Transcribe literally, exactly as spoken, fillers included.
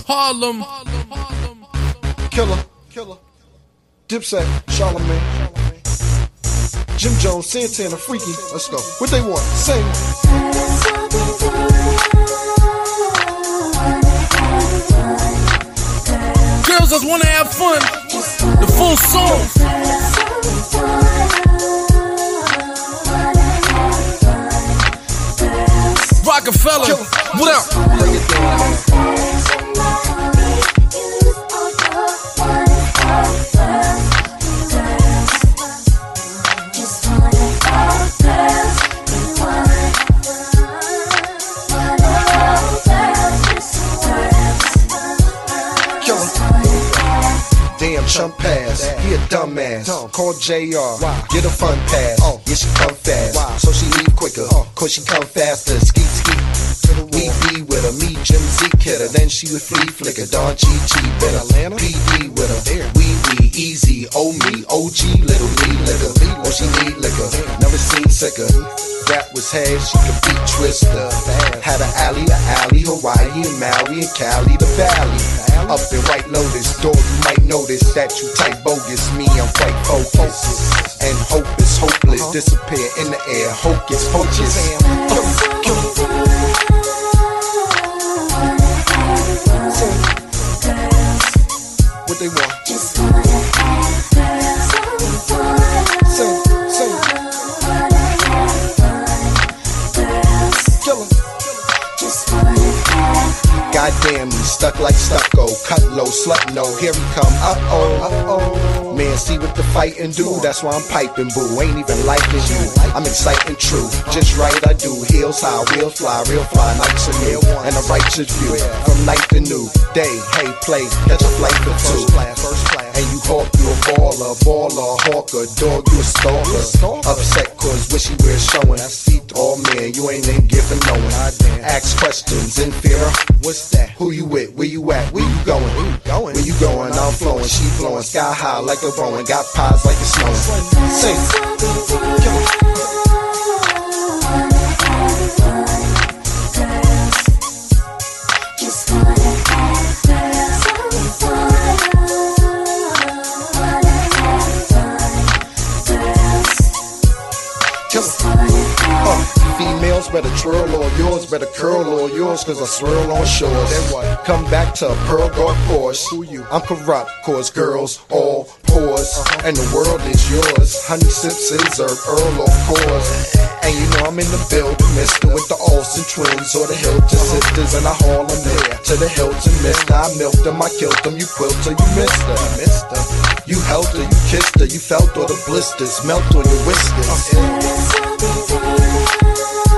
Harlem. Killer, Killer, Dipset, Charlamagne, Jim Jones, Santana, Freaky. Let's go. What they want? Sing. Girls just wanna have fun. The full song. Rockefeller, what up? Damn, chump pass, he a dumbass. Call J R, get a fun pass. Yeah, she come fast, so she leave quicker. Cause she come faster, skeet skeet. We be with her, me Jim Zeke hit her. Then she would flea flicker, Don G G better. P D with her, we we easy. Oh me, O G, little me liquor. Oh she need liquor, never seen sicker. That was hair, she could beat Twister. Had an alley to alley, Hawaii and Maui and Cali to Valley. Up in White Lotus, door you might notice that you type bogus. Me, I'm quite focused. And hope is hopeless, disappear in the air, hocus pocus. What they want? Just wanna have fun. Sing, sing. Killer. Just wanna have fun. Goddamn, you stuck like stucco. Cut low, slut no. Here we come. Uh oh, uh oh. Man, see what the fightin' do. That's why I'm piping, boo. Ain't even liking you. I'm exciting, true. Just right, I do. Heels high, wheels fly, real fly. Nights and new, and a righteous view. From night to new day. Hey, play, catch a flight for two. And you hawk, you a baller, baller, hawker, dog, you a stalker. Upset cause wishy we're showing. Oh man, you ain't in giving knowing. Ask questions in fear. What's that? Who you with? Where you at? Where you going? Where you going? I'm flowing, she flowing, sky high like a Rowan. Got pies like it's snowing. Sing. Females better twirl on yours, better curl on yours, cause I swirl on shores. Then what? Come back to a Pearl Guard Porsche. Who you? I'm corrupt, cause girls all pores, uh-huh. And the world is yours. Honey Simpson, Zerb, Earl, of course. And you know I'm in the building, mister, with the Olsen twins or the Hilton sisters, and I haul them there to the Hilton, mister. I milked them, I killed them, you quilted, you missed her, mister. You held her, you kissed her, you felt all the blisters melt on your whiskers. Uh-huh.